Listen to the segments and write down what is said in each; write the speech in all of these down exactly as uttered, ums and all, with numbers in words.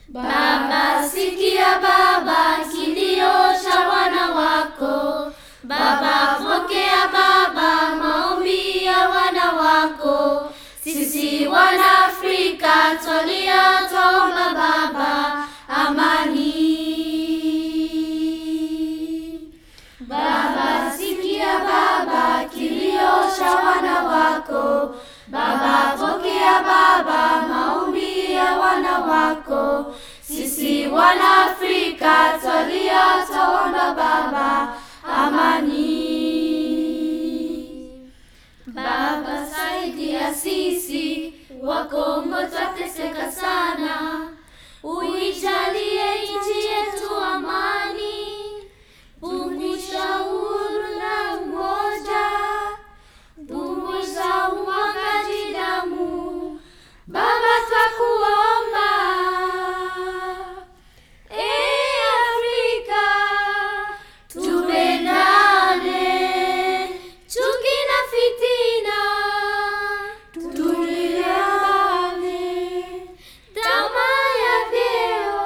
Baba, sikia Baba kilio cha wana wako. Baba, pokea Baba maombi ya wana wako. Sisi wana Afrika twalia twaomba Baba amani. Baba, sikia Baba kilio cha wana wako. Baba, pokea Baba maombi ya wana wako. Sisi wana Afrika twalia twaomba Baba amani. Baba, saidia sisi wa Kongo twateseka sana. Uijalie nchi yetu amani. Punguza uhuru na umoja. Punguza umwagaji damu. Baba, twakuomba. Ee Afrika, tupendane. Chuki na fitina tuliane. Tamaa ya vyeo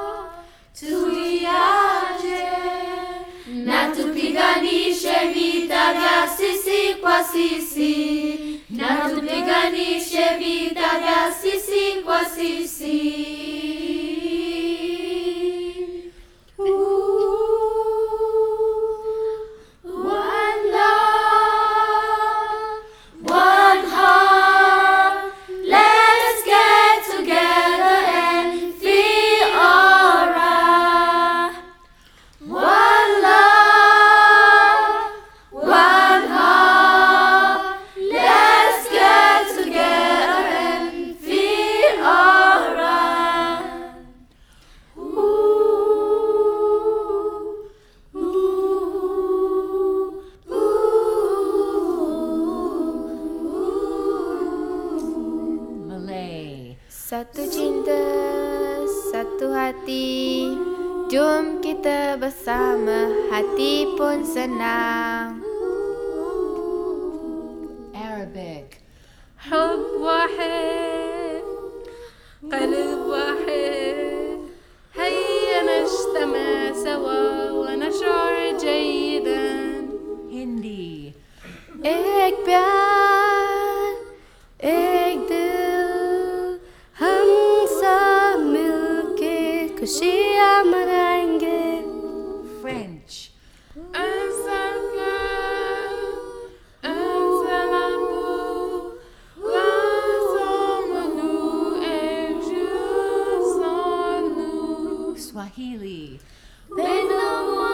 tuiache. Na tupiganishe vita vya sisi kwa sisi. Na tupiganishe vita vya sisi kwa sisi. One love, one heart. Let's get together and feel alright. One love, one heart. Let's get together and feel alright. Ooh, ooh, ooh. Malay. Satu cinta, satu hati. Jom kita bersama, hati pun senang. Arabic. حب واحد قلب واحد هيا نجتمع سوا ونشعر جيدا. Hindi. एक प्यार, एक दिल, हम सब मिलके खुशियाँ मनाएंगे. French. Un seul cœur, un seul amour, rassemble-nous et juste en nous. Swahili. Pendo